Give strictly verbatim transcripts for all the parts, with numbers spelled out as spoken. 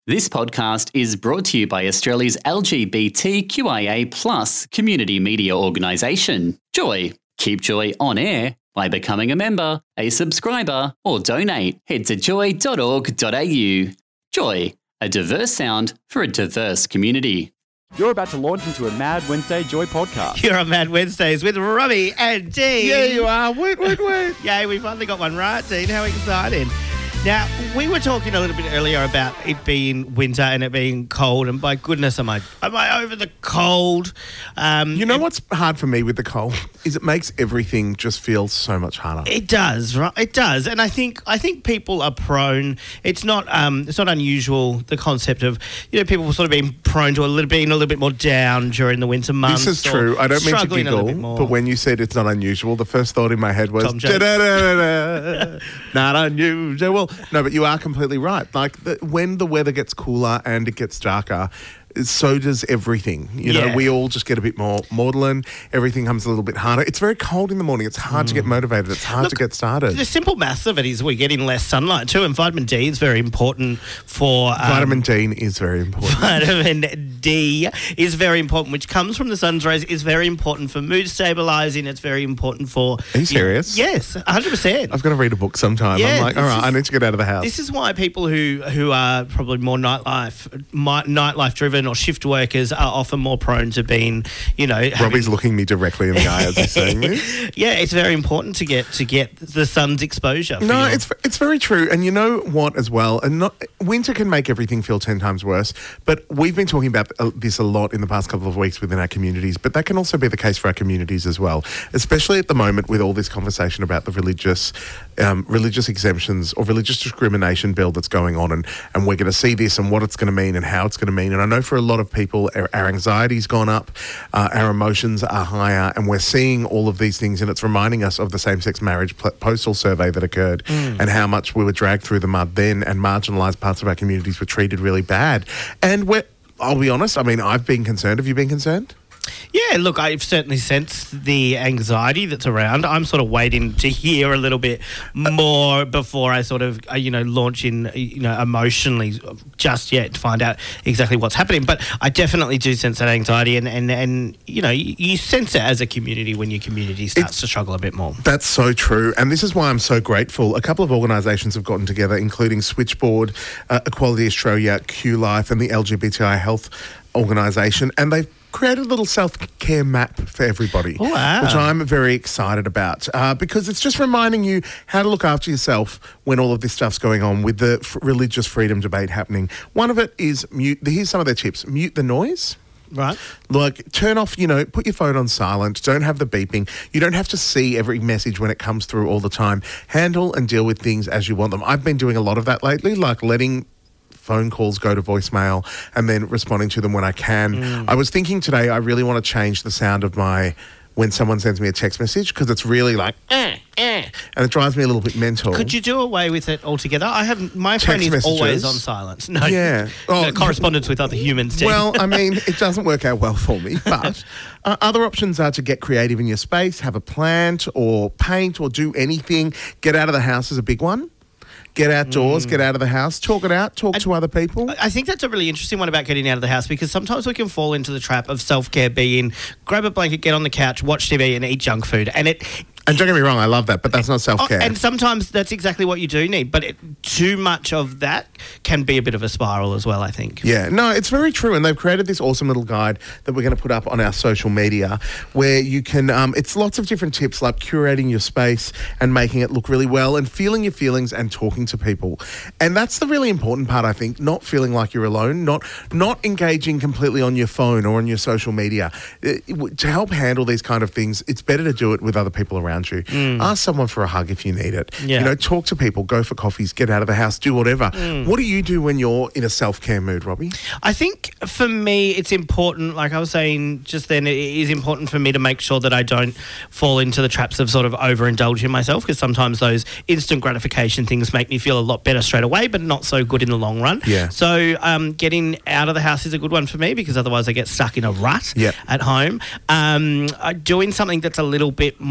This podcast is brought to you by Australia's L G B T Q I A plus community media organisation, Joy. Keep Joy on air by becoming a member, a subscriber, or donate. Head to joy dot org dot a u. Joy, a diverse sound for a diverse community. You're about to launch into a Mad Wednesday Joy podcast. You're on Mad Wednesdays with Robbie and Dean. Yeah, you are. Wait, wait, wait. Yay, we finally got one right, Dean. How exciting. Now, we were talking a little bit earlier about it being winter and it being cold, and by goodness, am I am I over the cold? Um, You know it, what's hard for me with the cold is it makes everything just feel so much harder. It does, right? It does, and I think I think people are prone. It's not um, it's not unusual, the concept of, you know, people sort of being prone to a little being a little bit more down during the winter months. This is true. I don't mean to struggling a little bit giggle, more. but when you said it's not unusual, the first thought in my head was Tom Jones. "Da-da-da-da-da, not unusual." No, but you are completely right. Like the, when the weather gets cooler and it gets darker, so does everything. You know, Yeah. we all just get a bit more maudlin. Everything comes a little bit harder. It's very cold in the morning. It's hard to get motivated. It's hard Look, to get started. The simple maths of it is we're getting less sunlight too, and vitamin D is very important for... Um, Vitamin D is very important. Vitamin D is very important, which comes from the sun's rays, is very important for mood stabilising. It's very important for... Are you serious? Yes, one hundred percent. I've got to read a book sometime. Yeah, I'm like, all this right, is- I need to get out of the house. This is why people who, who are probably more nightlife mi- nightlife driven or shift workers are often more prone to being, you know... having- Robbie's looking me directly in the eye as he's saying this. Yeah, it's very important to get to get the sun's exposure. for No, your- it's it's very true. And you know what as well? And not, winter can make everything feel ten times worse. But we've been talking about uh, this a lot in the past couple of weeks within our communities. But that can also be the case for our communities as well, especially at the moment with all this conversation about the religious um, religious exemptions or religious discrimination bill that's going on. And, and we're going to see this and what it's going to mean and how it's going to mean. And I know for a lot of people, our, our anxiety's gone up, uh, our emotions are higher, and we're seeing all of these things. And it's reminding us of the same-sex marriage pl- postal survey that occurred and how much we were dragged through the mud then, and marginalised parts of our communities were treated really bad. And we're, I'll be honest, I mean, I've been concerned. Have you been concerned? Yeah, look, I've certainly sensed the anxiety that's around. I'm sort of waiting to hear a little bit more before I sort of, uh, you know, launch in, uh, you know, emotionally just yet to find out exactly what's happening. But I definitely do sense that anxiety, and, and, and you know, you, you sense it as a community when your community starts It's- to struggle a bit more. That's so true. And this is why I'm so grateful. A couple of organisations have gotten together, including Switchboard, uh, Equality Australia, Q Life, and the L G B T I Health Organisation. And they've created a little self-care map for everybody, Oh, wow. which I'm very excited about uh, because it's just reminding you how to look after yourself when all of this stuff's going on with the f- religious freedom debate happening. One of it is mute. Here's some of their tips. Mute the noise. Right. Like, turn off, you know, put your phone on silent. Don't have the beeping. You don't have to see every message when it comes through all the time. Handle and deal with things as you want them. I've been doing a lot of that lately, like letting phone calls go to voicemail and then responding to them when I can. Mm. I was thinking today I really want to change the sound of my, when someone sends me a text message, because it's really like, eh, eh, and it drives me a little bit mental. Could you do away with it altogether? I have my phone Text is always messages? on silence. No, Yeah. Oh, no, correspondence with other humans. Dean. Well, I mean, it doesn't work out well for me, but uh, other options are to get creative in your space, have a plant or paint or do anything. Get out of the house is a big one. Get outdoors, get out of the house, talk it out, talk to other people. I think that's a really interesting one about getting out of the house, because sometimes we can fall into the trap of self-care being grab a blanket, get on the couch, watch T V and eat junk food. And it... And don't get me wrong, I love that, but that's not Oh, self-care. and sometimes that's exactly what you do need, but it, too much of that can be a bit of a spiral as well, I think. Yeah, no, it's very true. And they've created this awesome little guide that we're going to put up on our social media where you can, um, it's lots of different tips like curating your space and making it look really well and feeling your feelings and talking to people. And that's the really important part, I think, not feeling like you're alone, not not engaging completely on your phone or on your social media. It- it- to help handle these kind of things, it's better to do it with other people around you. Ask someone for a hug if you need it. Yeah. You know, talk to people, go for coffees, get out of the house, do whatever. What do you do when you're in a self-care mood, Robbie? I think for me, it's important, like I was saying just then, it is important for me to make sure that I don't fall into the traps of sort of overindulging myself, because sometimes those instant gratification things make me feel a lot better straight away, but not so good in the long run. Yeah. So um, getting out of the house is a good one for me, because otherwise I get stuck in a rut Yep. at home. Um, uh, doing something that's a little bit more constructive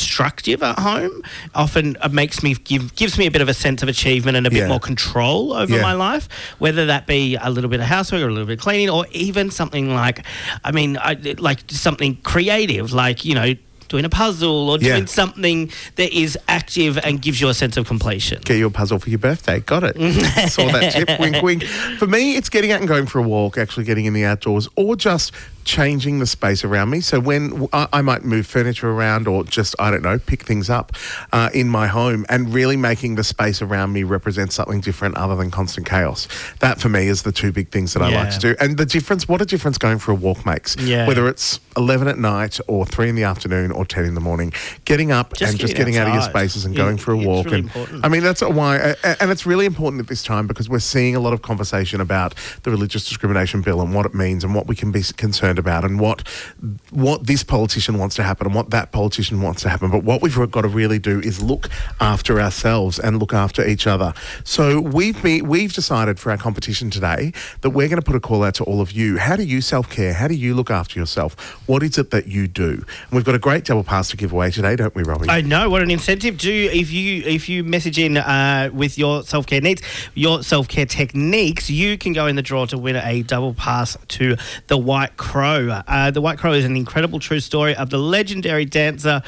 constructive at home. Often it makes me give gives me a bit of a sense of achievement and a bit Yeah. more control over Yeah. my life. Whether that be a little bit of housework or a little bit of cleaning, or even something like, I mean, I, like something creative, like you know. doing a puzzle or Yeah. doing something that is active and gives you a sense of completion. Get you a puzzle for your birthday. Got it. Saw that tip. Wink, wink. For me, it's getting out and going for a walk, actually getting in the outdoors, or just changing the space around me. So when I, I might move furniture around or just, I don't know, pick things up uh, in my home and really making the space around me represent something different other than constant chaos. That for me is the two big things that I like Yeah. to do. And the difference, what a difference going for a walk makes. Yeah. Whether it's eleven at night or three in the afternoon or ten in the morning, getting up Just and just getting getting out of your outside. spaces and Yeah, going for a it's walk. really and important. I mean, that's why, and it's really important at this time because we're seeing a lot of conversation about the Religious Discrimination Bill and what it means and what we can be concerned about and what what this politician wants to happen and what that politician wants to happen. But what we've got to really do is look after ourselves and look after each other. So we've been, we've decided for our competition today that we're going to put a call out to all of you. How do you self-care? How do you look after yourself? What is it that you do? And we've got a great double pass to give away today, don't we, Robbie? I know, what an incentive. Do if you if you message in uh, with your self-care needs, your self-care techniques, you can go in the draw to win a double pass to the White Crow. Uh, the White Crow is an incredible true story of the legendary dancer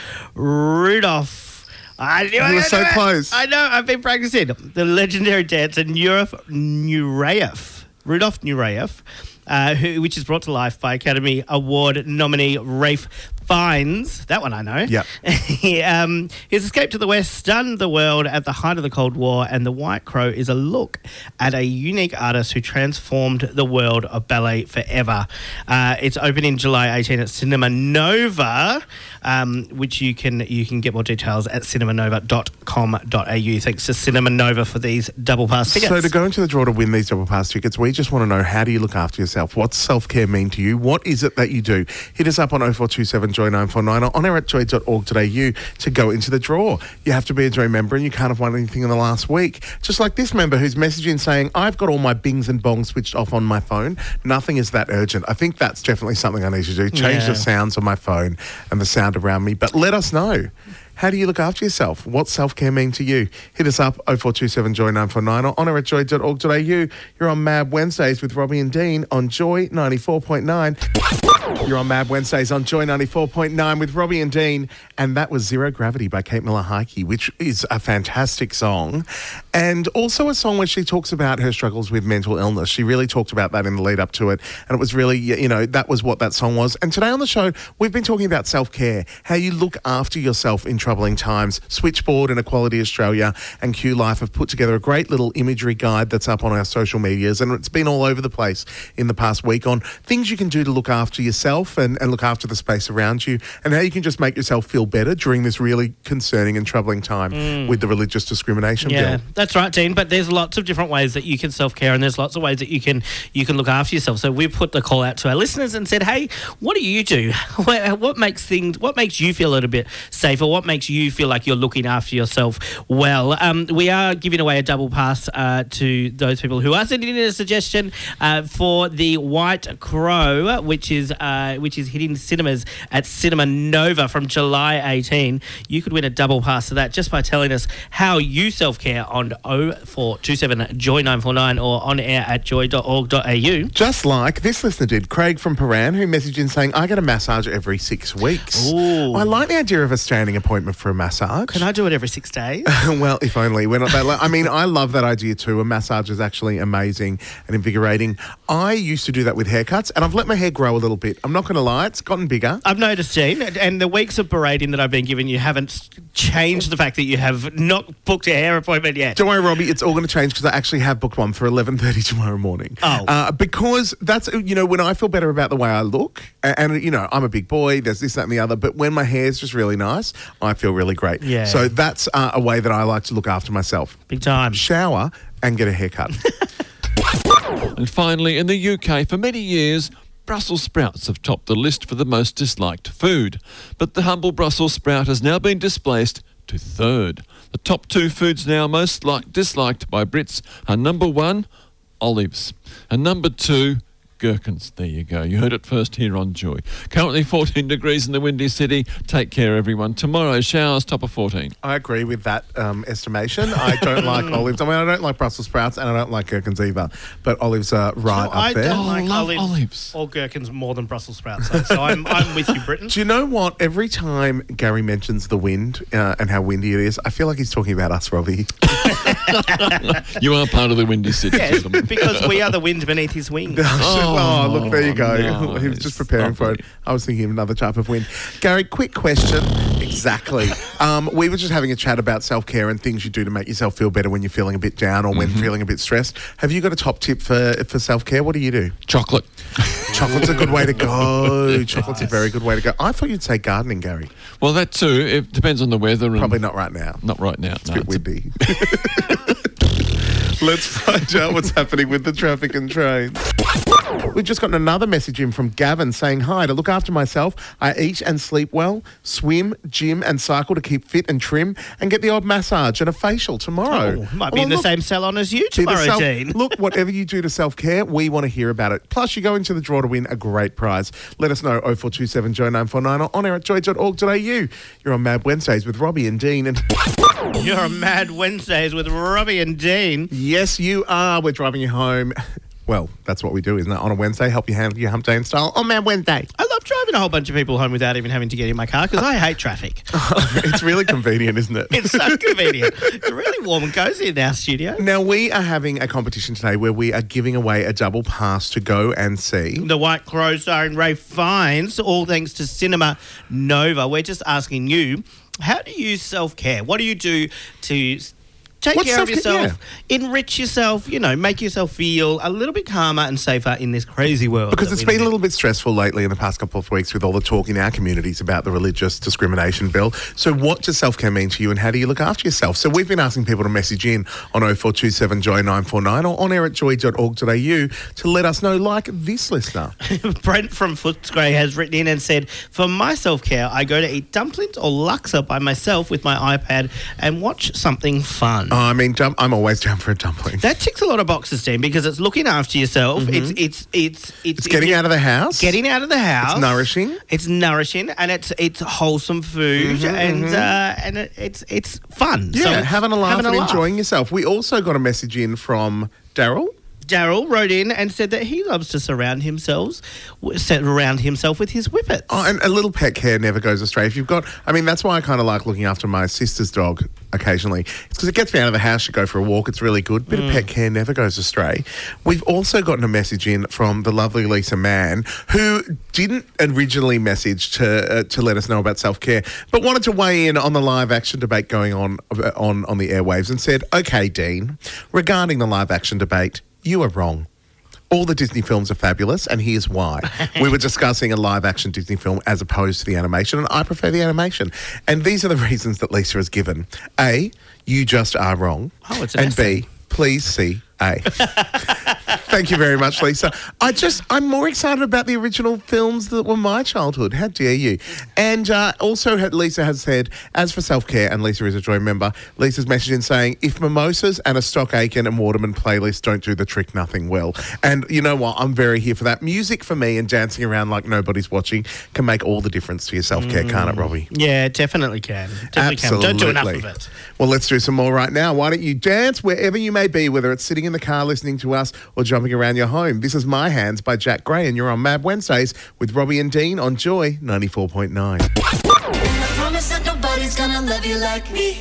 Rudolph. I knew You I were knew so it. close. I know, I've been practicing. The legendary dancer Nureyev, Nureyev, Rudolph Nureyev, uh, who, which is brought to life by Academy Award nominee Ralph Fiennes. That one I know. Yep. he, um, his escape to the West stunned the world at the height of the Cold War, and The White Crow is a look at a unique artist who transformed the world of ballet forever. Uh, it's opening July eighteenth at Cinema Nova, um, which you can you can get more details at cinema nova dot com dot a u. Thanks to Cinema Nova for these double pass tickets. So to go into the draw to win these double pass tickets, we just want to know, how do you look after yourself? What's self-care mean to you? What is it that you do? Hit us up on oh four two seven joy nine four nine or on air at joy dot org dot a u to go into the draw. You have to be a Joy member and you can't have won anything in the last week. Just like this member who's messaging saying, I've got all my bings and bongs switched off on my phone. Nothing is that urgent. I think that's definitely something I need to do. Change Yeah. the sounds on my phone and the sound around me. But let us know. How do you look after yourself? What's self-care mean to you? Hit us up, oh four two seven joy nine four nine or on air at joy dot org dot a u. You're on Mad Wednesdays with Robbie and Dean on Joy ninety-four point nine. You're on Mad Wednesdays on Joy ninety-four point nine with Robbie and Dean, and that was Zero Gravity by Kate Miller-Heidke, which is a fantastic song, and also a song where she talks about her struggles with mental illness. She really talked about that in the lead up to it, and it was really, you know, that was what that song was. And today on the show, we've been talking about self-care, how you look after yourself in troubling times. Switchboard and Equality Australia and Q Life have put together a great little imagery guide that's up on our social medias, and it's been all over the place in the past week on things you can do to look after yourself and, and look after the space around you, and how you can just make yourself feel better during this really concerning and troubling time Mm. with the Religious Discrimination Yeah, Bill. that's right, Dean. But there's lots of different ways that you can self-care, and there's lots of ways that you can you can look after yourself. So we put the call out to our listeners and said, "Hey, what do you do? What, what makes things? What makes you feel a little bit safer? What makes you feel like you're looking after yourself well?" Um, we are giving away a double pass uh, to those people who are sending in a suggestion uh, for the White Crow, which is uh, which is hitting cinemas at Cinema Nova from July eighteenth. You could win a double pass to that just by telling us how you self-care on oh four two seven joy nine four nine or on air at joy dot org dot a u. Just like this listener did, Craig from Paran, who messaged in saying, I get a massage every six weeks. Ooh. I like the idea of a standing appointment for a massage. Can I do it every six days? Well, if only. We're not that. Lo- I mean, I love that idea too. A massage is actually amazing and invigorating. I used to do that with haircuts, and I've let my hair grow a little bit. I'm not going to lie; it's gotten bigger. I've noticed, Gene, and the weeks of berating that I've been giving you haven't changed the fact that you have not booked a hair appointment yet. Don't worry, Robbie. It's all going to change because I actually have booked one for eleven thirty tomorrow morning. Oh. uh, because that's you know when I feel better about the way I look, and, and you know I'm a big boy. There's this, that, and the other. But when my hair's just really nice, I feel really great. Yeah. So that's uh, a way that I like to look after myself. Big time. Shower and get a haircut. And finally, in the U K, for many years, Brussels sprouts have topped the list for the most disliked food. But the humble Brussels sprout has now been displaced to third. The top two foods now most like, disliked by Brits are number one, olives, and number two, gherkins. There you go. You heard it first here on Joy. Currently fourteen degrees in the Windy City. Take care, everyone. Tomorrow, showers, top of fourteen. I agree with that um, estimation. I don't like olives. I mean, I don't like Brussels sprouts and I don't like gherkins either. But olives are right No, up I there. don't Oh, like love olives, olives. or gherkins more than Brussels sprouts. though. So I'm, I'm with you, Britain. Do you know what? Every time Gary mentions the wind uh, and how windy it is, I feel like he's talking about us, Robbie. You are part of the Windy City, Yes, gentlemen. because we are the wind beneath his wings. Oh, look, there you go. no, he was just preparing for it. lovely. I was thinking of another type of wind. Gary, quick question. Exactly. Um, we were just having a chat about self-care and things you do to make yourself feel better when you're feeling a bit down or when Mm-hmm. feeling a bit stressed. Have you got a top tip for, for self-care? What do you do? Chocolate. Chocolate's a good way to go. Chocolate's a very good way to go. I thought you'd say gardening, Gary. Well, that too. It depends on the weather. And Probably not right now. Not right now. It's no, a bit it's a- windy. Let's find out what's happening with the traffic and trains. We've just gotten another message in from Gavin saying, hi, to look after myself, I eat and sleep well, swim, gym and cycle to keep fit and trim, and get the odd massage and a facial tomorrow. Oh, might be Well, in the look, same salon as you See, the tomorrow, self- Dean. Look, whatever you do to self-care, we want to hear about it. Plus, you go into the draw to win a great prize. Let us know, oh four two seven Joy nine four nine or on air at joy dot org dot a u. You're on Mad Wednesdays with Robbie and Dean. And You're a Mad Wednesdays with Robbie and Dean. yes, you are. We're driving you home. Well, that's what we do, isn't it? On a Wednesday, help you handle your hump day in style on Mad Wednesday. I love driving a whole bunch of people home without even having to get in my car because I hate traffic. It's really convenient, isn't it? It's so convenient. It's really warm and cozy in our studio. Now, we are having a competition today where we are giving away a double pass to go and see. The White Crow starring Ray Fiennes, all thanks to Cinema Nova. We're just asking you, how do you self-care? What do you do to take What's care of self-care? yourself, enrich yourself, you know, make yourself feel a little bit calmer and safer in this crazy world? Because that it's we been live a in? little bit stressful lately in the past couple of weeks with all the talk in our communities about the religious discrimination bill. So what does self-care mean to you and how do you look after yourself? So we've been asking people to message in on oh four two seven Joy nine four nine or on air at joy dot org dot a u to let us know, like this listener. Brent from Footscray has written in and said, for my self-care, I go to eat dumplings or laksa by myself with my iPad and watch something fun. Oh, I mean, dump, I'm always down for a dumpling. That ticks a lot of boxes, Dean, because it's looking after yourself. It's it's it's it's It's getting out of the house. getting out of the house. It's nourishing. It's nourishing, and it's it's wholesome food, and uh, and it, it's it's fun. Yeah, So it's having a laugh having and a laugh. enjoying yourself. We also got a message in from Daryl. Daryl wrote in and said that he loves to surround himself, surround himself with his whippets. Oh, and a little pet care never goes astray. If you've got, I mean, that's why I kind of like looking after my sister's dog occasionally. It's because it gets me out of the house. You go for a walk. It's really good. Bit of pet care never goes astray. We've also gotten a message in from the lovely Lisa Mann, who didn't originally message to uh, to let us know about self care, but wanted to weigh in on the live action debate going on uh, on on the airwaves and said, "Okay, Dean, regarding the live action debate, you are wrong. All the Disney films are fabulous, and here's why. We were discussing a live-action Disney film as opposed to the animation, and I prefer the animation. And these are the reasons that Lisa has given. A, you just are wrong. Oh, it's an And essay. B, please see A. Thank you very much, Lisa. I just, I'm more excited about the original films that were my childhood. How dare you? And uh, also, had- Lisa has said, as for self-care, and Lisa is a Joy member, Lisa's message in saying, if mimosas and a Stock Aitken and Waterman playlist don't do the trick, nothing will. And you know what? I'm very here for that. Music for me and dancing around like nobody's watching can make all the difference to your self-care, can't it, Robbie? Yeah, it definitely can. Definitely can. Don't do enough of it. Well, let's do some more right now. Why don't you dance wherever you may be, whether it's sitting in the car listening to us or jumping around your home. This is My Hands by Jack Gray, and you're on Mad Wednesdays with Robbie and Dean on Joy ninety-four point nine. I promise that nobody's gonna love you like me.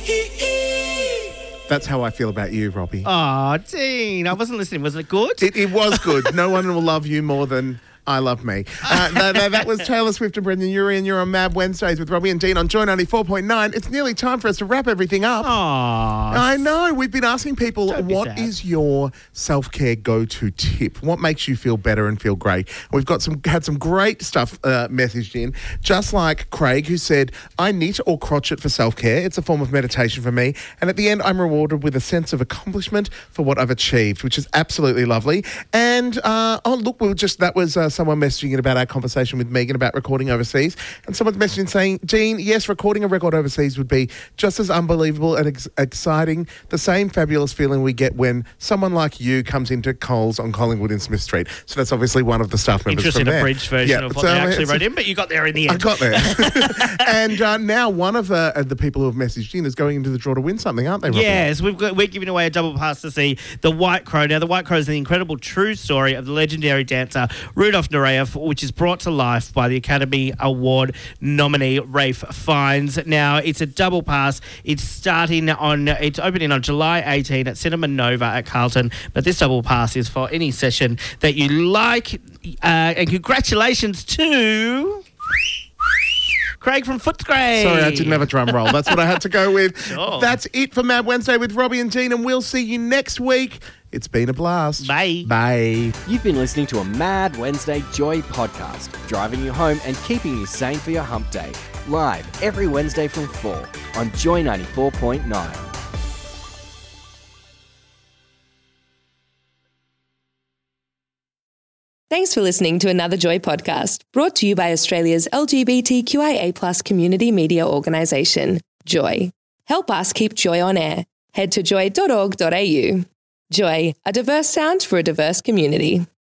That's how I feel about you, Robbie. Oh, Dean, I wasn't listening. Was it good? It, it was good. No one will love you more than I love me. Uh, no, no, that was Taylor Swift and Brendan Urie, and you're on Mad Wednesdays with Robbie and Dean on Joy ninety-four point nine. It's nearly time for us to wrap everything up. Aw. I know. We've been asking people, Don't be what sad. is your self-care go-to tip? What makes you feel better and feel great? We've got some had some great stuff uh, messaged in, just like Craig, who said, I knit or crochet for self-care. It's a form of meditation for me. And at the end, I'm rewarded with a sense of accomplishment for what I've achieved, which is absolutely lovely. And, uh, oh, look, we were just, that was uh, someone messaging in about our conversation with Megan about recording overseas, and someone's messaging saying, Dean, yes, recording a record overseas would be just as unbelievable and ex- exciting, the same fabulous feeling we get when someone like you comes into Coles on Collingwood in Smith Street. So that's obviously one of the staff members Interesting, from a there. bridge version Yeah, of what so they actually it's- wrote in, but you got there in the I end. got there. And uh, now one of the, uh, the people who have messaged in is going into the draw to win something, aren't they, Robin? Yes, we've got, we're giving away a double pass to see The White Crow. Now, The White Crow is the incredible true story of the legendary dancer Rudolph Nureyev, which is brought to life by the Academy Award nominee Ralph Fiennes. Now, it's a double pass. It's starting on, it's opening on July eighteenth at Cinema Nova at Carlton, but this double pass is for any session that you like. Uh, and congratulations to Craig from Footscray. Sorry, I didn't have a drum roll. That's what I had to go with. Sure. That's it for Mad Wednesday with Robbie and Dean, and we'll see you next week. It's been a blast. Bye. Bye. You've been listening to a Mad Wednesday Joy podcast, driving you home and keeping you sane for your hump day. Live every Wednesday from four on Joy ninety-four point nine. Thanks for listening to another Joy podcast, brought to you by Australia's L G B T Q I A plus community media organisation, Joy. Help us keep Joy on air. Head to joy dot org dot a u. Joy, a diverse sound for a diverse community.